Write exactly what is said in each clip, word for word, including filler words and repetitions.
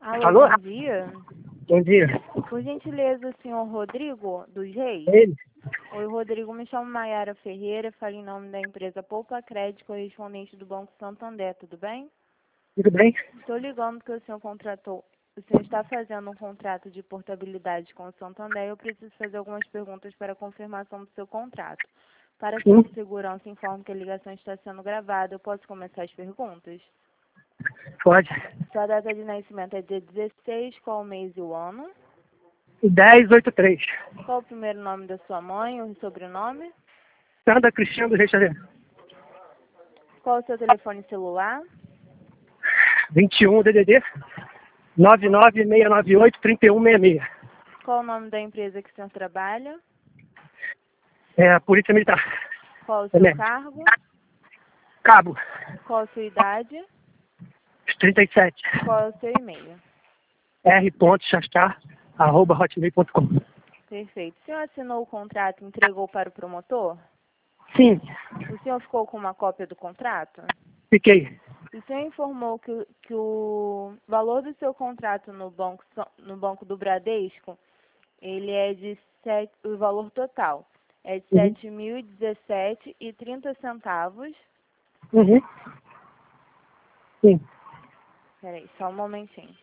Alô, Alô? bom dia. Bom dia. Por gentileza, o senhor Rodrigo dos Reis? Ele? Oi, Rodrigo, me chamo Maiara Ferreira, falo em nome da empresa Poupa Crédito, correspondente do Banco Santander, tudo bem? Tudo bem? Estou ligando porque o senhor contratou, o senhor está fazendo um contrato de portabilidade com o Santander e eu preciso fazer algumas perguntas para a confirmação do seu contrato. Para Sim. sua segurança, informo que a ligação está sendo gravada. Eu posso começar as perguntas? Pode. Sua data de nascimento é dia dezesseis, qual o mês e o ano? dez oitenta e três. Qual o primeiro nome da sua mãe, o sobrenome? Sandra Cristina do Rio de Janeiro. Qual o seu telefone celular? vinte e um D D D nove nove seis nove oito três um seis seis. Qual o nome da empresa que o senhor trabalha? É a Polícia Militar. Qual o seu Também. cargo? Cabo. Qual a sua idade? trinta e sete. Qual é o seu e-mail? r.chastar arroba hotmail ponto com. Perfeito. O senhor assinou o contrato e entregou para o promotor? Sim. O senhor ficou com uma cópia do contrato? Fiquei. O senhor informou que, o- que o valor do seu contrato no banco, São- no banco do Bradesco, ele é de sete, o valor total é de Uhum. sete mil e dezessete e trinta centavos. Uhum. Sim. Peraí, só um momentinho.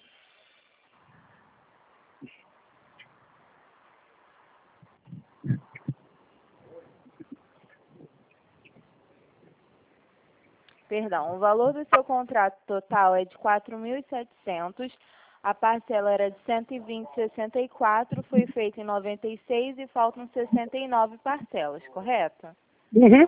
Perdão, o valor do seu contrato total é de quatro mil e setecentos. A parcela era de cento e vinte e sessenta e quatro, foi feita em noventa e seis e faltam sessenta e nove parcelas, correto? Uhum.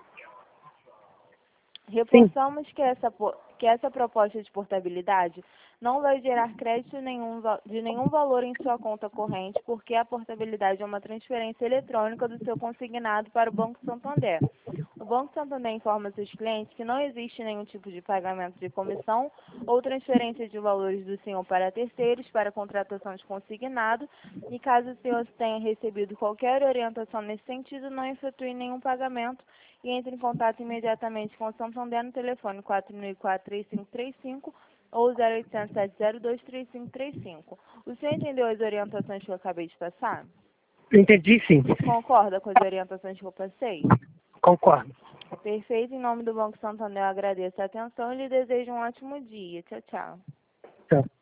Sim. Reforçamos que essa, po- que essa proposta de portabilidade não vai gerar crédito nenhum, va- de nenhum valor em sua conta corrente, porque a portabilidade é uma transferência eletrônica do seu consignado para o Banco Santander. O Banco Santander informa seus clientes que não existe nenhum tipo de pagamento de comissão ou transferência de valores do senhor para terceiros para contratação de consignado e caso o senhor tenha recebido qualquer orientação nesse sentido, não efetue nenhum pagamento e entre em contato imediatamente com o Santander no telefone quatro mil e quatro, três cinco três cinco ou zero oitocentos, sete zero dois, três cinco três cinco. O senhor entendeu as orientações que eu acabei de passar? Entendi, sim. Concorda com as orientações que eu passei? Concordo. Perfeito. Em nome do Banco Santander, eu agradeço a atenção e lhe desejo um ótimo dia. Tchau, tchau. Tchau.